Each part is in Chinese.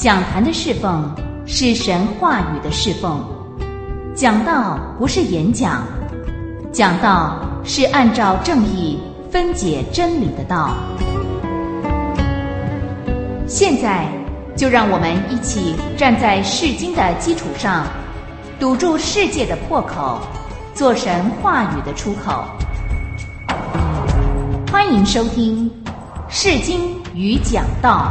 讲坛的侍奉是神话语的侍奉，讲道不是演讲，讲道是按照正义分解真理的道。现在就让我们一起站在释经的基础上，堵住世界的破口，做神话语的出口。欢迎收听释经与讲道。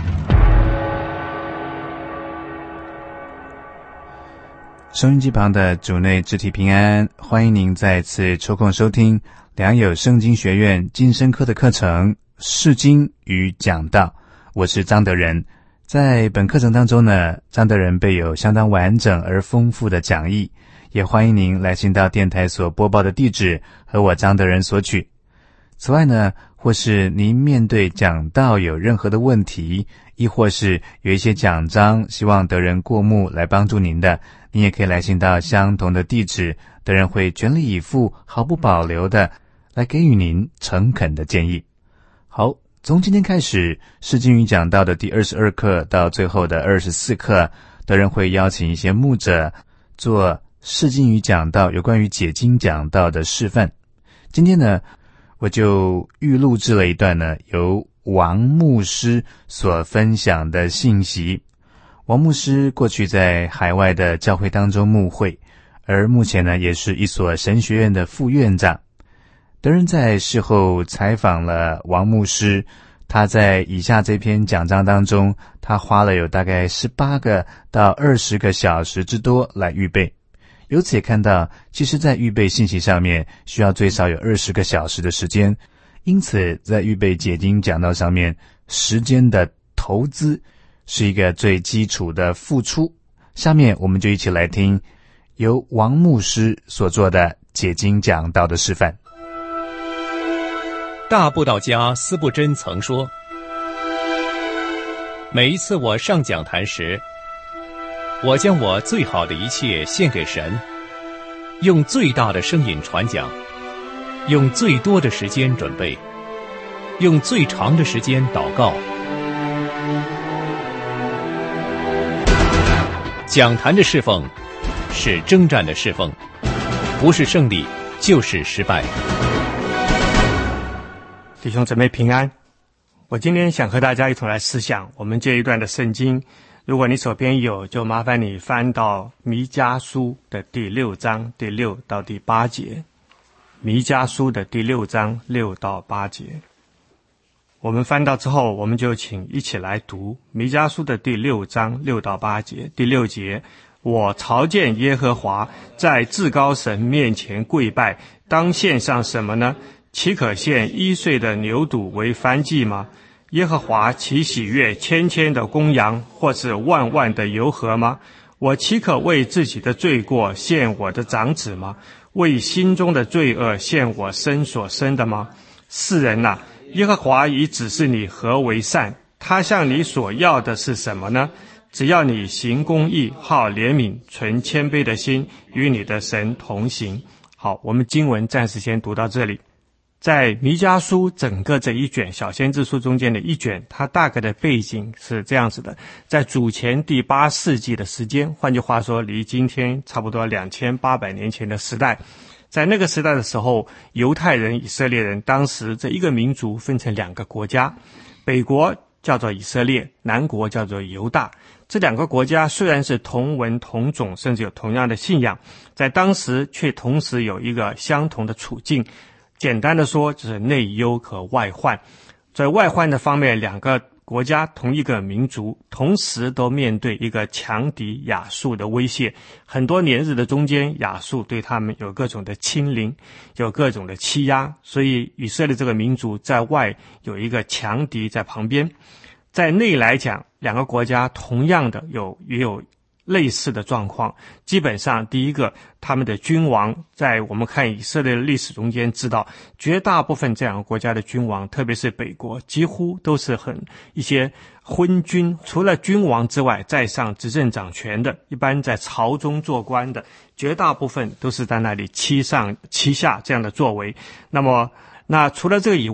收音机旁的主内肢体平安，欢迎您再次抽空收听良友圣经学院晋升科的课程释经与讲道。我是张德仁。在本课程当中呢，张德仁备有相当完整而丰富的讲义，也欢迎您来信到电台所播报的地址和我张德仁索取。此外呢，或是您面对讲道有任何的问题，亦或是有一些讲章希望德仁过目来帮助您的，您也可以来信到相同的地址，德仁会全力以赴毫不保留的来给予您诚恳的建议。好，从今天开始，释经与讲道的第22课到最后的24课，德仁会邀请一些牧者做释经与讲道有关于解经讲道的示范。今天呢，我就预录制了一段呢由王牧师所分享的信息。王牧师过去在海外的教会当中牧会，而目前呢也是一所神学院的副院长。德仁在事后采访了王牧师，他在以下这篇讲章当中，他花了有大概18个到20个小时之多来预备。由此也看到，其实在预备信息上面需要最少有20个小时的时间，因此在预备解经讲道上面，时间的投资是一个最基础的付出。下面我们就一起来听由王牧师所做的解经讲道的示范。 大布道家司布真曾说，每一次我上讲坛时，我将我最好的一切献给神，用最大的声音传讲，用最多的时间准备，用最长的时间祷告。讲坛的侍奉是征战的侍奉，不是胜利就是失败。 弟兄姊妹平安，我今天想和大家一同来思想我们这一段的圣经。如果你手边有，就麻烦你翻到弥迦书的第6章第6到第8节。弥迦书的第6章6到8节，我们翻到之后，我们就请一起来读弥迦书的第6章6到8节。第6节，我朝见耶和华，在至高神面前跪拜，当献上什么呢？岂可献1岁的牛犊为燔祭吗？耶和华岂喜悦千千的公羊，或是万万的油河吗？我岂可为自己的罪过献我的长子吗？为心中的罪恶献我身所生的吗？世人啊，耶和华已指示你何为善，他向你所要的是什么呢？只要你行公义，好怜悯，存谦卑的心，与你的神同行。好，我们经文暂时先读到这里。在弥迦书整个这一卷小先知书中间的一卷，它大概的背景是这样子的：在主前第8世纪的时间，换句话说，离今天差不多2800年前的时代。在那个时代的时候，犹太人、以色列人，当时这一个民族分成2个国家，北国叫做以色列，南国叫做犹大。这2个国家虽然是同文同种，甚至有同样的信仰，在当时却同时有一个相同的处境。简单的说，就是内忧和外患。在外患的方面，2个国家同一个民族同时都面对一个强敌亚述的威胁。很多年日的中间，亚述对他们有各种的侵凌，有各种的欺压，所以以色列这个民族在外有一个强敌在旁边。在内来讲，2个国家同样的也有类似的状况。基本上第一个，他们的君王，在我们看以色列的历史中间知道，绝大部分这2个国家的君王，特别是北国，几乎都是一些昏君，除了君王之外，在上执政掌权的，一般在朝中做官的，绝大部分都是在那里欺上欺下这样的作为。那除了这个以外，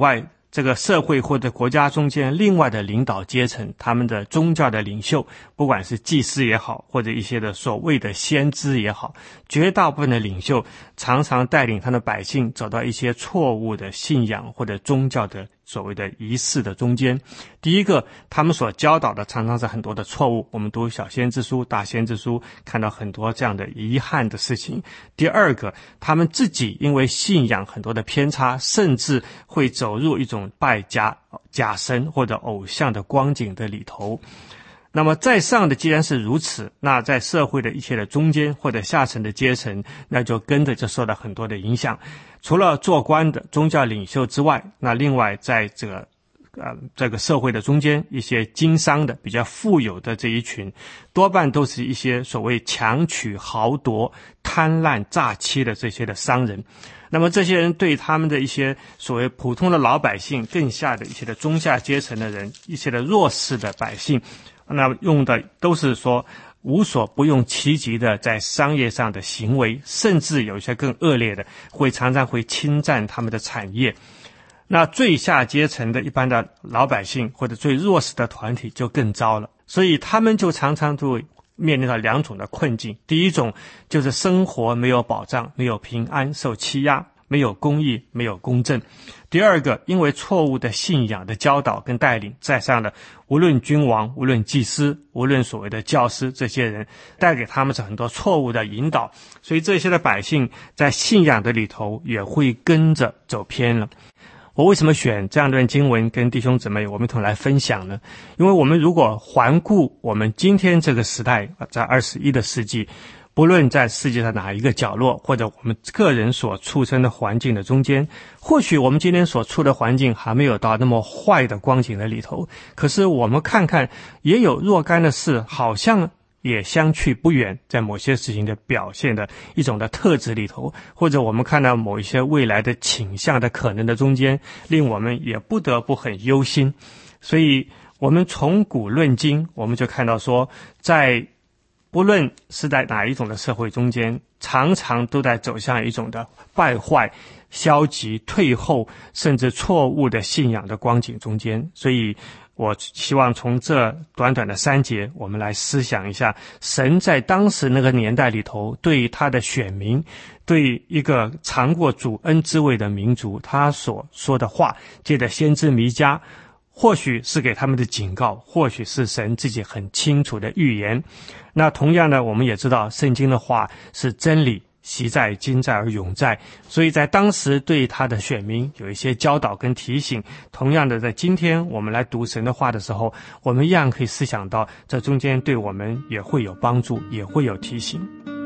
这个社会或者国家中间另外的领导阶层，他们的宗教的领袖，不管是祭司也好，或者一些的所谓的先知也好，绝大部分的领袖常常带领他的百姓走到一些错误的信仰或者宗教的所谓的仪式的中间。第一个，他们所教导的常常是很多的错误，我们读小先知书、大先知书看到很多这样的遗憾的事情。第二个，他们自己因为信仰很多的偏差，甚至会走入一种拜假神或者偶像的光景的里头。那么在上的既然是如此，那在社会的一切的中间或者下层的阶层，那就跟着就受到很多的影响。除了做官的宗教领袖之外，那另外在这个社会的中间，一些经商的比较富有的这一群，多半都是一些所谓强取豪夺、贪婪诈欺的这些的商人。那么这些人对他们的一些所谓普通的老百姓，更下的一些的中下阶层的人，一些的弱势的百姓，那用的都是说无所不用其极的在商业上的行为，甚至有一些更恶劣的，常常会侵占他们的产业。那最下阶层的一般的老百姓或者最弱势的团体就更糟了，所以他们就常常都面临到两种的困境。第一种就是生活没有保障，没有平安，受欺压，没有公义，没有公正。第二个，因为错误的信仰的教导跟带领，在上的无论君王，无论祭司，无论所谓的教师，这些人带给他们是很多错误的引导，所以这些的百姓在信仰的里头也会跟着走偏了。我为什么选这样一段经文跟弟兄姊妹我们一同来分享呢？因为我们如果环顾我们今天这个时代，在21的世纪，不论在世界上哪一个角落，或者我们个人所处身的环境的中间，或许我们今天所处的环境还没有到那么坏的光景的里头，可是我们看看也有若干的事好像也相去不远，在某些事情的表现的一种的特质里头，或者我们看到某一些未来的倾向的可能的中间，令我们也不得不很忧心。所以我们从古论今，我们就看到说，在不论是在哪一种的社会中间，常常都在走向一种的败坏、消极、退后，甚至错误的信仰的光景中间。所以我希望从这短短的3节，我们来思想一下神在当时那个年代里头，对他的选民，对一个尝过主恩之味的民族，他所说的话，借着先知弥迦，或许是给他们的警告，或许是神自己很清楚的预言。那同样的，我们也知道圣经的话是真理，昔在今在而永在，所以在当时对他的选民有一些教导跟提醒。同样的，在今天我们来读神的话的时候，我们一样可以思想到这中间对我们也会有帮助，也会有提醒。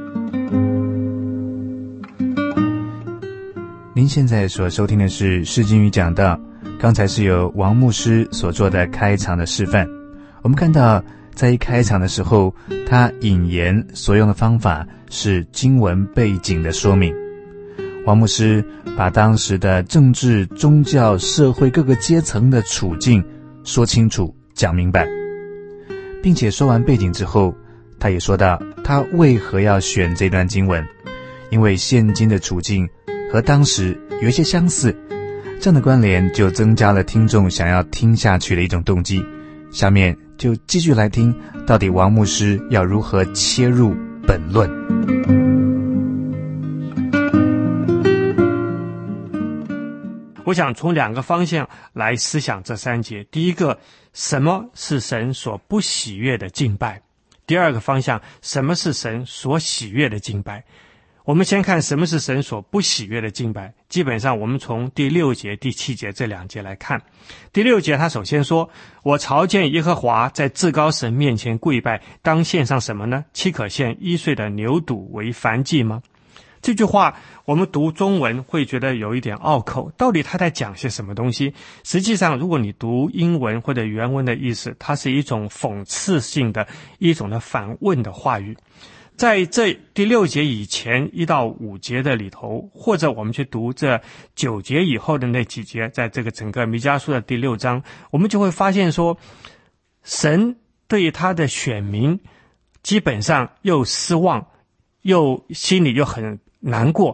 您现在所收听的是释经与讲道，刚才是由王牧师所做的开场的示范。我们看到在一开场的时候，他引言所用的方法是经文背景的说明。王牧师把当时的政治、宗教、社会各个阶层的处境说清楚、讲明白，并且说完背景之后，他也说到他为何要选这段经文，因为现今的处境和当时有一些相似，这样的关联就增加了听众想要听下去的一种动机。下面就继续来听到底王牧师要如何切入本论。 我想从2个方向来思想这3节。第一个，什么是神所不喜悦的敬拜？第二个方向，什么是神所喜悦的敬拜？我们先看什么是神所不喜悦的敬拜。基本上我们从第6节、第7节这2节来看。第6节他首先说，我朝见耶和华，在至高神面前跪拜，当献上什么呢？岂可献1岁的牛犊为燔祭吗？这句话我们读中文会觉得有一点拗口，到底他在讲些什么东西？实际上如果你读英文或者原文的意思，它是一种讽刺性的一种的反问的话语。在这第6节以前1到5节的里头，或者我们去读这9节以后的那几节，在这个整个弥迦书的第6章，我们就会发现说，神对他的选民基本上又失望，又心里又很难过，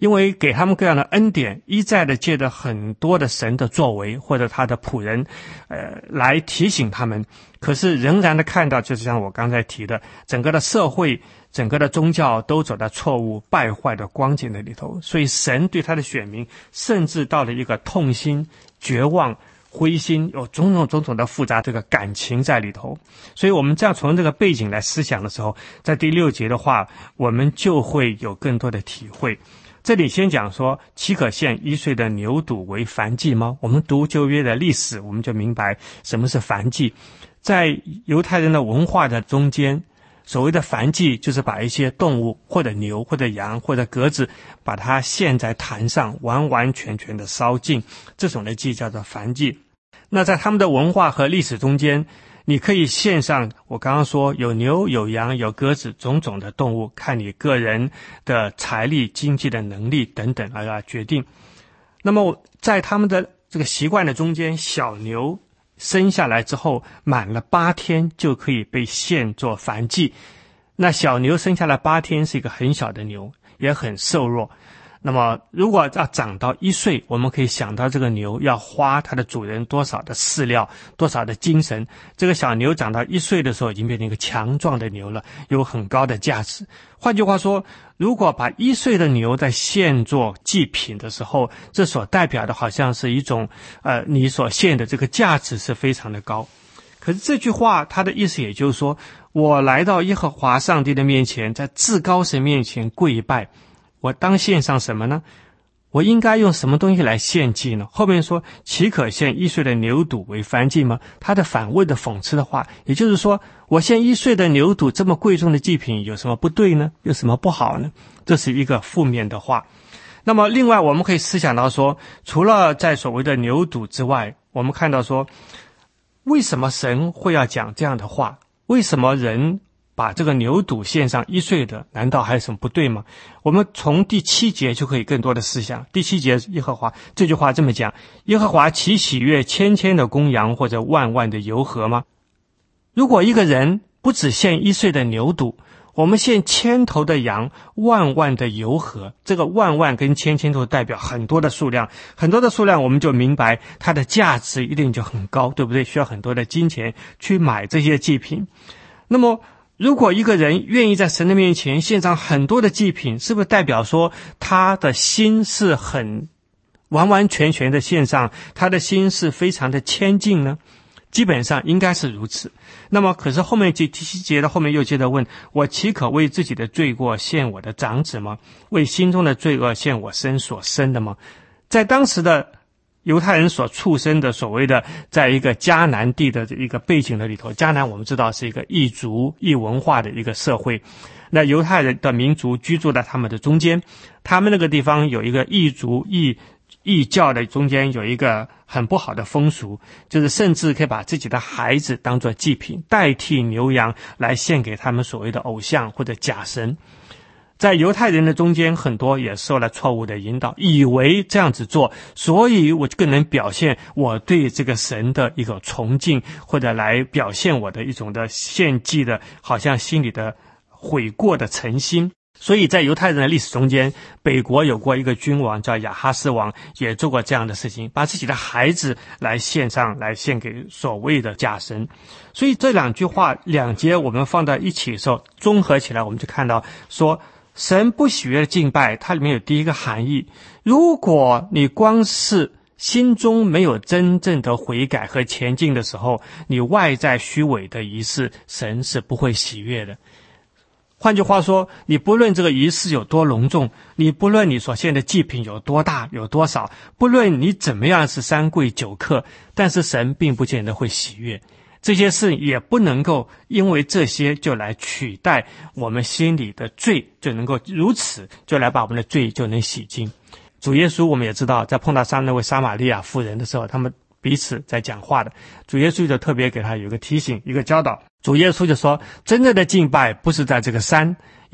因为给他们各样的恩典，一再的借着很多的神的作为或者他的仆人来提醒他们，可是仍然的看到，就是像我刚才提的，整个的社会整个的宗教都走到错误败坏的光景的里头，所以神对他的选民甚至到了一个痛心绝望灰心，有种种的复杂这个感情在里头。所以我们这样从这个背景来思想的时候，在第6节的话，我们就会有更多的体会。这里先讲说，岂可献1岁的牛犊为燔祭吗？我们读旧约的历史，我们就明白什么是燔祭。在犹太人的文化的中间，所谓的燔祭就是把一些动物或者牛或者羊或者鸽子把它献在坛上，完完全全的烧尽，这种的祭叫做燔祭。那在他们的文化和历史中间，你可以献上，我刚刚说有牛有羊有鸽子种种的动物，看你个人的财力经济的能力等等而来决定。那么在他们的这个习惯的中间，小牛生下来之后满了8天就可以被献作燔祭。那小牛生下来8天是一个很小的牛，也很瘦弱。那么如果要长到1岁，我们可以想到这个牛要花它的主人多少的饲料，多少的精神。这个小牛长到1岁的时候已经变成一个强壮的牛了，有很高的价值。换句话说，如果把1岁的牛在献作祭品的时候，这所代表的好像是一种你所献的这个价值是非常的高。可是这句话它的意思也就是说，我来到耶和华上帝的面前，在至高神面前跪拜，我当献上什么呢？我应该用什么东西来献祭呢？后面说，岂可献1岁的牛犊为燔祭吗？他的反问的讽刺的话，也就是说，我献1岁的牛犊这么贵重的祭品有什么不对呢？有什么不好呢？这是一个负面的话。那么另外我们可以思想到说，除了在所谓的牛犊之外，我们看到说，为什么神会要讲这样的话？为什么人把这个牛犊献上1岁的，难道还有什么不对吗？我们从第7节就可以更多的思想。第7节耶和华这句话这么讲，耶和华岂喜悦千千的公羊或者万万的油河吗？如果一个人不只献1岁的牛犊，我们献1000头的羊，万万的油河，这个万万跟千千都代表很多的数量，很多的数量，我们就明白它的价值一定就很高，对不对？需要很多的金钱去买这些祭品。那么如果一个人愿意在神的面前献上很多的祭品，是不是代表说他的心是很完完全全的献上，他的心是非常的谦敬呢？基本上应该是如此。那么可是后面第7节的后面又接着问，我岂可为自己的罪过献我的长子吗？为心中的罪恶献我身所生的吗？在当时的犹太人所出生的所谓的在一个迦南地的一个背景的里头，迦南我们知道是一个异族异文化的一个社会，那犹太人的民族居住在他们的中间，他们那个地方有一个异族异教的中间有一个很不好的风俗，就是甚至可以把自己的孩子当作祭品，代替牛羊来献给他们所谓的偶像或者假神。在犹太人的中间，很多也受了错误的引导，以为这样子做，所以我更能表现我对这个神的一个崇敬，或者来表现我的一种的献祭的好像心里的悔过的诚心。所以在犹太人的历史中间，北国有过一个君王叫亚哈斯王，也做过这样的事情，把自己的孩子来献上，来献给所谓的假神。所以这两句话2节我们放在一起的时候，综合起来我们就看到说，神不喜悦的敬拜，它里面有第一个含义，如果你光是心中没有真正的悔改和前进的时候，你外在虚伪的仪式，神是不会喜悦的。换句话说，你不论这个仪式有多隆重，你不论你所献的祭品有多大有多少，不论你怎么样是3跪9叩，但是神并不见得会喜悦。这些事也不能够因为这些就来取代我们心里的罪，就能够如此就来把我们的罪就能洗净。主耶稣我们也知道，在碰到那位撒玛利亚妇人的时候，他们彼此在讲话的，主耶稣就特别给他有一个提醒，一个教导。主耶稣就说，真正的敬拜不是在这个山，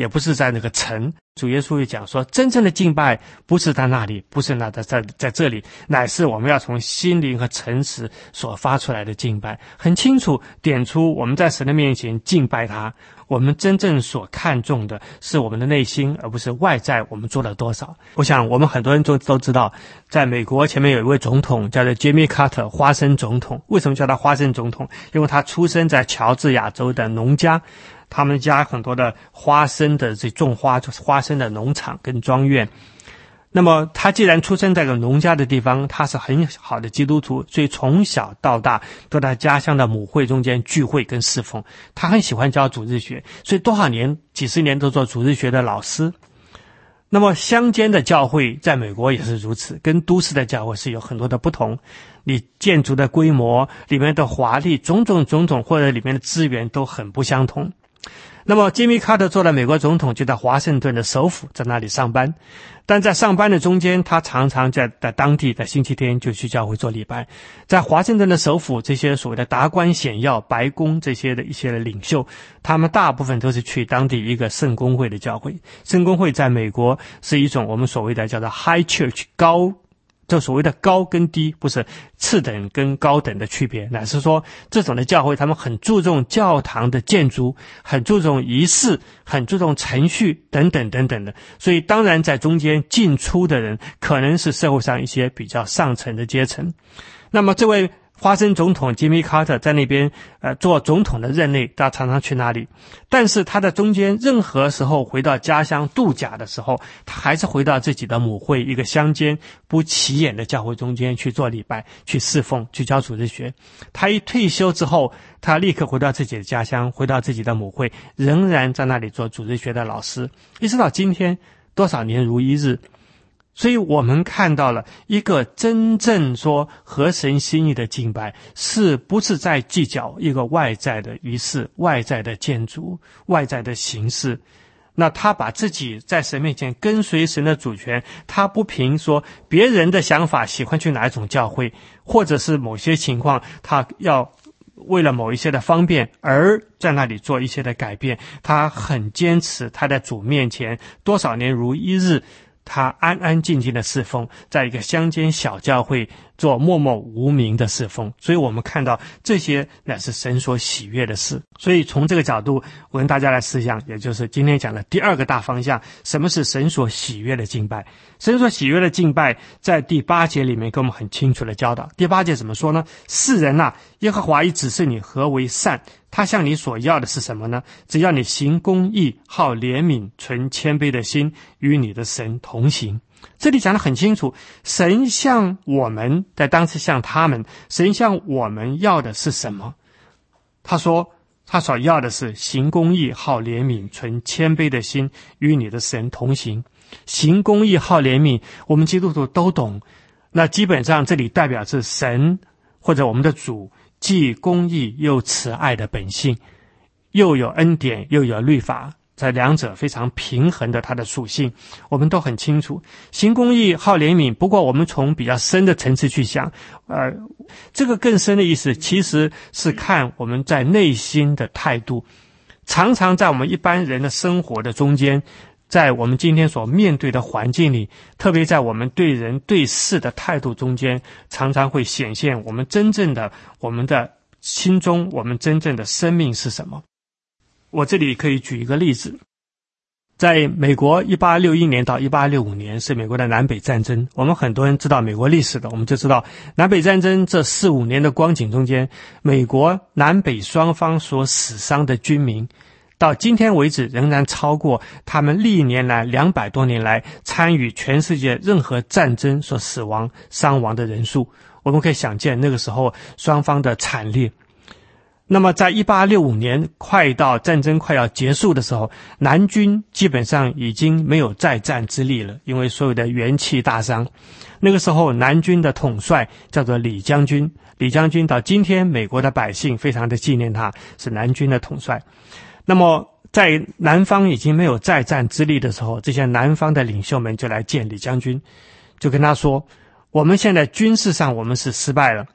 也不是在那个城。主耶稣也讲说，真正的敬拜不是在那里，不是在这里，乃是我们要从心灵和诚实所发出来的敬拜。很清楚点出我们在神的面前敬拜他，我们真正所看重的是我们的内心，而不是外在我们做了多少。我想我们很多人都知道，在美国前面有一位总统叫做 Jimmy Carter， 花生总统。为什么叫他花生总统？因为他出生在乔治亚州的农家，他们家很多的花生的种花生的农场跟庄园。那么他既然出生在个农家的地方，他是很好的基督徒，所以从小到大都在家乡的母会中间聚会跟侍奉。他很喜欢教主日学，所以多少年几十年都做主日学的老师。那么乡间的教会在美国也是如此，跟都市的教会是有很多的不同。你建筑的规模，里面的华丽，种种或者里面的资源都很不相同。那么吉米·卡特做了美国总统，就在华盛顿的首府，在那里上班。但在上班的中间，他常常在当地在星期天就去教会做礼拜。在华盛顿的首府，这些所谓的达官显要、白宫这些的一些的领袖，他们大部分都是去当地一个圣公会的教会。圣公会在美国是一种我们所谓的叫做 high church， 这所谓的高跟低，不是次等跟高等的区别，乃是说这种的教会他们很注重教堂的建筑，很注重仪式，很注重程序等等的。所以当然在中间进出的人可能是社会上一些比较上层的阶层。那么这位花生总统吉米·卡特在那边做总统的任内，他常常去那里。但是他在中间任何时候回到家乡度假的时候，他还是回到自己的母会，一个乡间不起眼的教会中间去做礼拜，去侍奉，去教主日学。他一退休之后，他立刻回到自己的家乡，回到自己的母会，仍然在那里做主日学的老师，一直到今天，多少年如一日。所以我们看到了一个真正说合神心意的敬拜，是不是在计较一个外在的仪式、外在的建筑、外在的形式。那他把自己在神面前跟随神的主权，他不凭说别人的想法喜欢去哪一种教会，或者是某些情况他要为了某一些的方便而在那里做一些的改变。他很坚持他在主面前多少年如一日，他安安静静的侍奉，在一个乡间小教会做默默无名的侍奉。所以我们看到这些乃是神所喜悦的事。所以从这个角度我跟大家来思想，也就是今天讲的第二个大方向，什么是神所喜悦的敬拜。神所喜悦的敬拜在第8节里面给我们很清楚的教导。第8节怎么说呢？世人啊，耶和华已指示你何为善，他向你所要的是什么呢？只要你行公义，好怜悯，存谦卑的心，与你的神同行。这里讲得很清楚，神向我们，在当时向他们，神向我们要的是什么？他说他所要的是行公义，好怜悯，存谦卑的心，与你的神同行。行公义，好怜悯，我们基督徒都懂。那基本上这里代表是神或者我们的主既公义又慈爱的本性，又有恩典又有律法，这两者非常平衡的它的属性，我们都很清楚。行公义，好怜悯，不过我们从比较深的层次去想，这个更深的意思其实是看我们在内心的态度。常常在我们一般人的生活的中间，在我们今天所面对的环境里，特别在我们对人对事的态度中间，常常会显现我们真正的，我们的心中，我们真正的生命是什么。我这里可以举一个例子。在美国1861年到1865年是美国的南北战争。我们很多人知道美国历史的，我们就知道南北战争这4-5年的光景中间，美国南北双方所死伤的军民，到今天为止仍然超过他们历年来200多年来参与全世界任何战争所死亡伤亡的人数。我们可以想见那个时候双方的惨烈。那么在1865年战争快要结束的时候，南军基本上已经没有再战之力了，因为所有的元气大伤。那个时候南军的统帅叫做李将军，李将军到今天美国的百姓非常的纪念他，是南军的统帅。那么在南方已经没有再战之力的时候，这些南方的领袖们就来见李将军，就跟他说，我们现在军事上我们是失败了，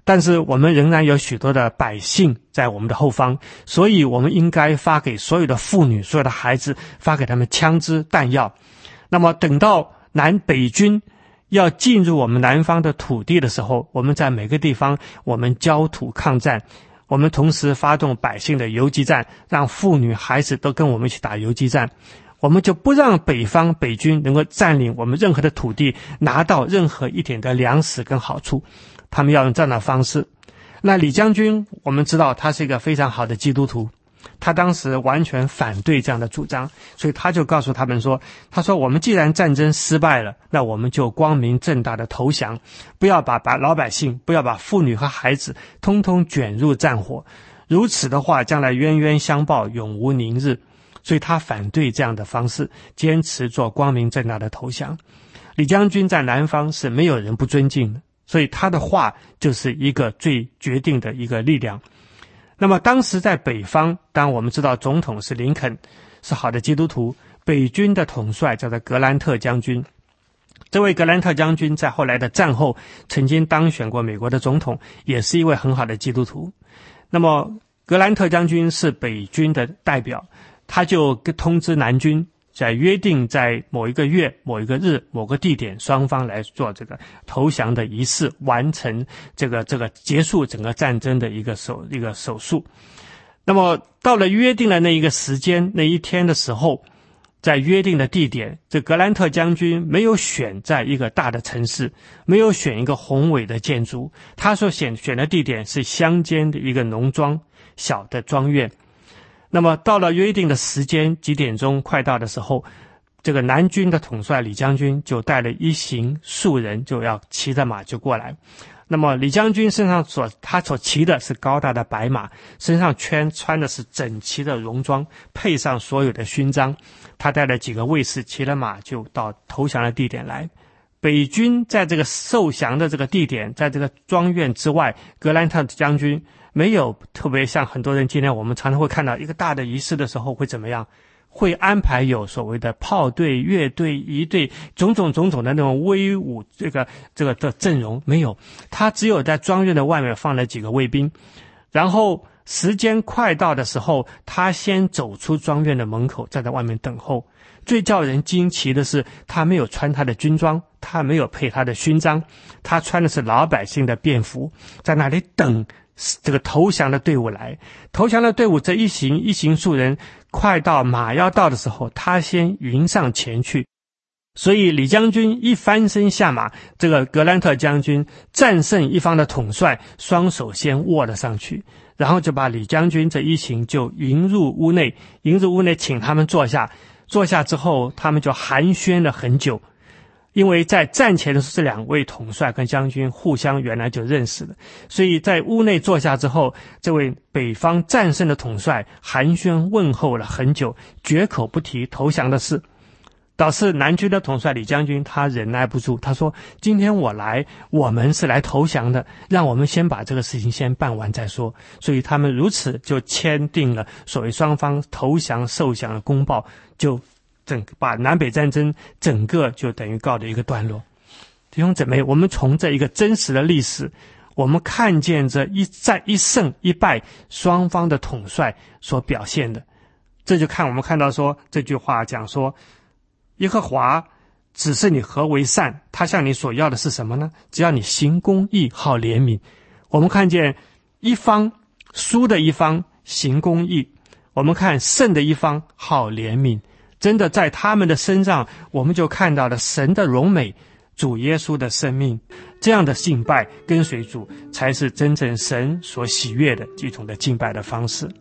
但是我们仍然有许多的百姓在我们的后方，所以我们应该发给所有的妇女、所有的孩子，发给他们枪支弹药。那么等到南北军要进入我们南方的土地的时候，我们在每个地方我们焦土抗战，我们同时发动百姓的游击战，让妇女孩子都跟我们一起打游击战。我们就不让北方北军能够占领我们任何的土地，拿到任何一点的粮食跟好处，他们要用这样的方式。那李将军我们知道他是一个非常好的基督徒，他当时完全反对这样的主张，所以他就告诉他们说，他说我们既然战争失败了，那我们就光明正大的投降，不要把老百姓，不要把妇女和孩子通通卷入战火，如此的话将来冤冤相报，永无宁日。所以他反对这样的方式，坚持做光明正大的投降。李将军在南方是没有人不尊敬的，所以他的话就是一个最决定的一个力量。那么当时在北方，当然我们知道总统是林肯，是好的基督徒，北军的统帅叫做格兰特将军。这位格兰特将军在后来的战后曾经当选过美国的总统，也是一位很好的基督徒。那么格兰特将军是北军的代表，他就通知南军，在约定在某一个月、某一个日、某个地点，双方来做这个投降的仪式，完成这个结束整个战争的一个手术。那么到了约定的那一个时间，那一天的时候，在约定的地点，这格兰特将军没有选在一个大的城市，没有选一个宏伟的建筑，他所选的地点是乡间的一个农庄，小的庄院。那么到了约定的时间，几点钟快到的时候，这个南军的统帅李将军就带了一行数人，就要骑着马就过来。那么李将军身上他所骑的是高大的白马，身上穿的是整齐的戎装，配上所有的勋章。他带了几个卫士，骑了马就到投降的地点来。北军在这个受降的这个地点，在这个庄院之外，格兰特将军没有特别像很多人今天我们常常会看到一个大的仪式的时候会怎么样，会安排有所谓的炮队、乐队、仪队，种种的那种威武这个的阵容，没有，他只有在庄院的外面放了几个卫兵，然后时间快到的时候，他先走出庄院的门口，站在外面等候。最叫人惊奇的是，他没有穿他的军装，他没有配他的勋章，他穿的是老百姓的便服，在那里等这个投降的队伍来。投降的队伍这一行数人快到马要到的时候，他先迎上前去。所以李将军一翻身下马，这个格兰特将军战胜一方的统帅，双手先握了上去，然后就把李将军这一行就迎入屋内，请他们坐下。坐下之后，他们就寒暄了很久。因为在战前的时候，这两位统帅跟将军互相原来就认识了，所以在屋内坐下之后，这位北方战胜的统帅寒暄问候了很久，绝口不提投降的事。导致南军的统帅李将军他忍耐不住，他说，今天我们是来投降的，让我们先把这个事情先办完再说。所以他们如此就签订了所谓双方投降受降的公报，就把南北战争整个就等于告了一个段落。弟兄姊妹，我们从这一个真实的历史，我们看见这一胜一败双方的统帅所表现的，这就我们看到说这句话讲说，耶和华指示你何为善，他向你所要的是什么呢？只要你行公义，好怜悯。我们看见一方输的一方行公义，我们看胜的一方好怜悯。真的在他们的身上，我们就看到了神的荣美，主耶稣的生命。这样的敬拜跟随主，才是真正神所喜悦的一种的敬拜的方式。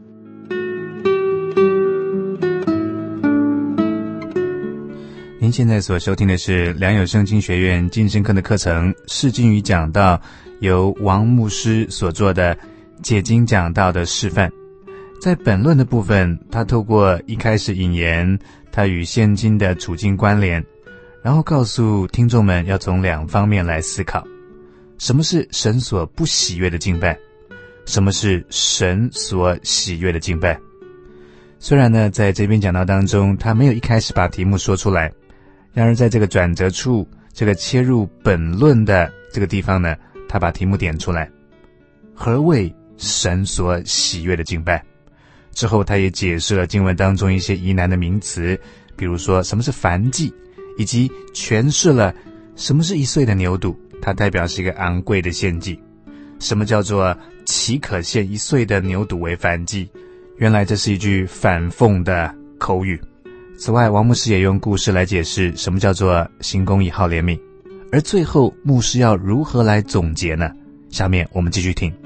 您现在所收听的是良友圣经学院晋升课的课程释经与讲道，由王牧师所做的解经讲道的示范。在本论的部分，他透过一开始引言他与现今的处境关联，然后告诉听众们要从两方面来思考，什么是神所不喜悦的敬拜，什么是神所喜悦的敬拜。虽然呢，在这篇讲道当中他没有一开始把题目说出来，然而在这个转折处，这个切入本论的这个地方呢，他把题目点出来。 何谓神所喜悦的敬拜。之后他也解释了经文当中一些疑难的名词，比如说什么是燔祭，以及诠释了什么是1岁的牛犊，它代表是一个昂贵的献祭。什么叫做岂可献1岁的牛犊为燔祭？原来这是一句反讽的口语。此外，王牧师也用故事来解释什么叫做行公义好怜悯。而最后牧师要如何来总结呢？下面我们继续听。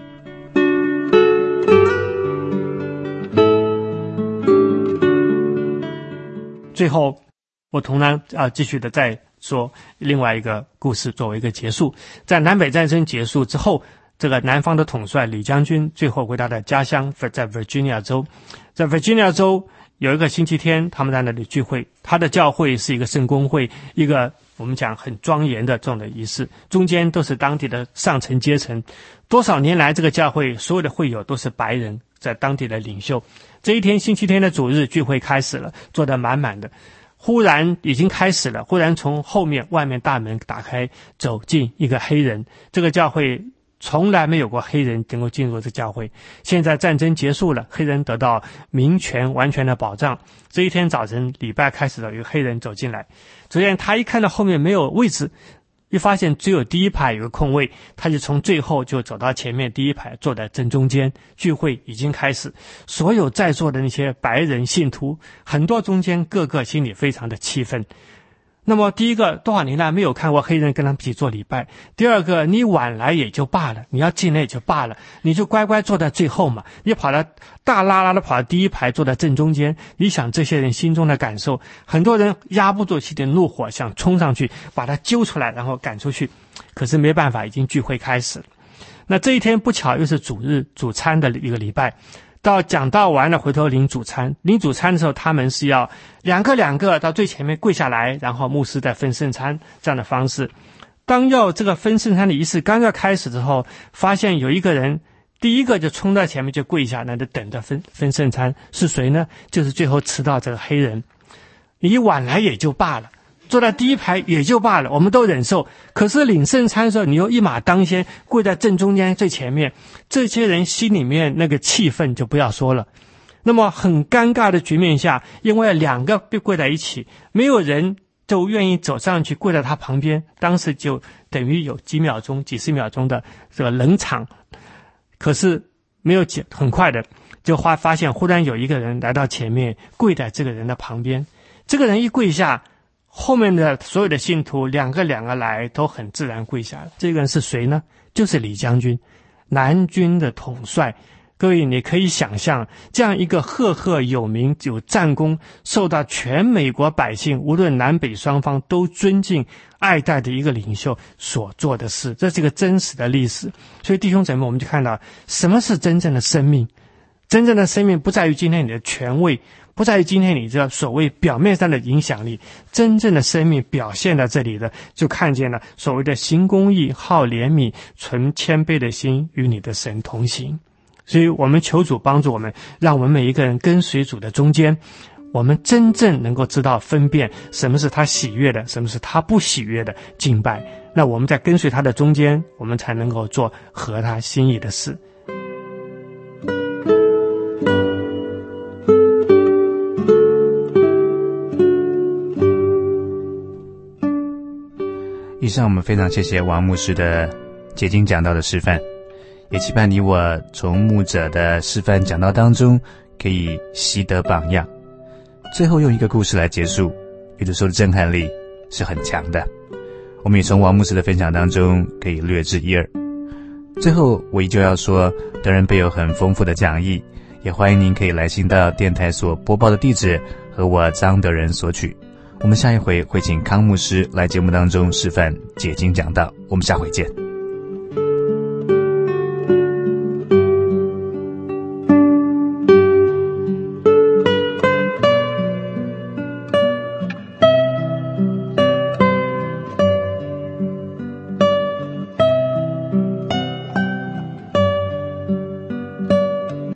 最后我同样继续的再说另外一个故事作为一个结束。在南北战争结束之后，这个南方的统帅李将军最后回到他的家乡，在 Virginia 州。在 Virginia 州有一个星期天，他们在那里聚会。他的教会是一个圣公会，一个我们讲很庄严的这种的仪式，中间都是当地的上层阶层。多少年来，这个教会所有的会友都是白人，在当地的领袖。这一天星期天的主日聚会开始了，坐得满满的。忽然已经开始了，忽然从后面外面大门打开，走进一个黑人。这个教会从来没有过黑人能够进入这教会。现在战争结束了，黑人得到民权完全的保障。这一天早晨礼拜开始了，有个黑人走进来。昨天他一看到后面没有位置，一发现只有第一排有个空位，他就从最后就走到前面第一排，坐在正中间。聚会已经开始，所有在座的那些白人信徒，很多中间个个心里非常的气愤。那么第一个，多少年来没有看过黑人跟他们一起做礼拜。第二个，你晚来也就罢了，你要进来也就罢了，你就乖乖坐在最后嘛。你跑到大拉拉的跑到第一排，坐在正中间。你想这些人心中的感受，很多人压不住心里的怒火，想冲上去把他揪出来，然后赶出去。可是没办法，已经聚会开始了。那这一天不巧又是主日主餐的一个礼拜。到讲道完了，回头领主餐。领主餐的时候，他们是要两个到最前面跪下来，然后牧师再分圣餐这样的方式。当要这个分圣餐的仪式刚要开始之后，发现有一个人第一个就冲到前面就跪下，那就等着分圣餐。是谁呢？就是最后迟到这个黑人。你晚来也就罢了，坐在第一排也就罢了，我们都忍受。可是领圣餐的时候，你又一马当先，跪在正中间最前面，这些人心里面那个气氛就不要说了。那么很尴尬的局面下，因为两个被跪在一起，没有人就愿意走上去跪在他旁边，当时就等于有几十秒钟的这个冷场。可是没有很快的就发现忽然有一个人来到前面，跪在这个人的旁边。这个人一跪下，后面的所有的信徒两个来，都很自然跪下了。这个人是谁呢？就是李将军，南军的统帅。各位，你可以想象，这样一个赫赫有名、有战功、受到全美国百姓无论南北双方都尊敬爱戴的一个领袖所做的事，这是一个真实的历史。所以弟兄姊妹，我们就看到什么是真正的生命。真正的生命不在于今天你的权位，不在于今天你这所谓表面上的影响力，真正的生命表现在这里的，就看见了所谓的行公义、好怜悯、存谦卑的心，与你的神同行。所以我们求主帮助我们，让我们每一个人跟随主的中间，我们真正能够知道分辨什么是他喜悦的，什么是他不喜悦的敬拜。那我们在跟随他的中间，我们才能够做合他心意的事。 以上我们非常谢谢王牧师的解经讲道的示范，也期盼你我从牧者的示范讲道当中可以习得榜样。最后用一个故事来结束，有的时候的震撼力是很强的，我们也从王牧师的分享当中可以略知一二。最后我依旧要说，德仁备有很丰富的讲义，也欢迎您可以来信到电台所播报的地址和我张德仁索取。我们下一回会请康牧师来节目当中示范解经讲道，我们下回见。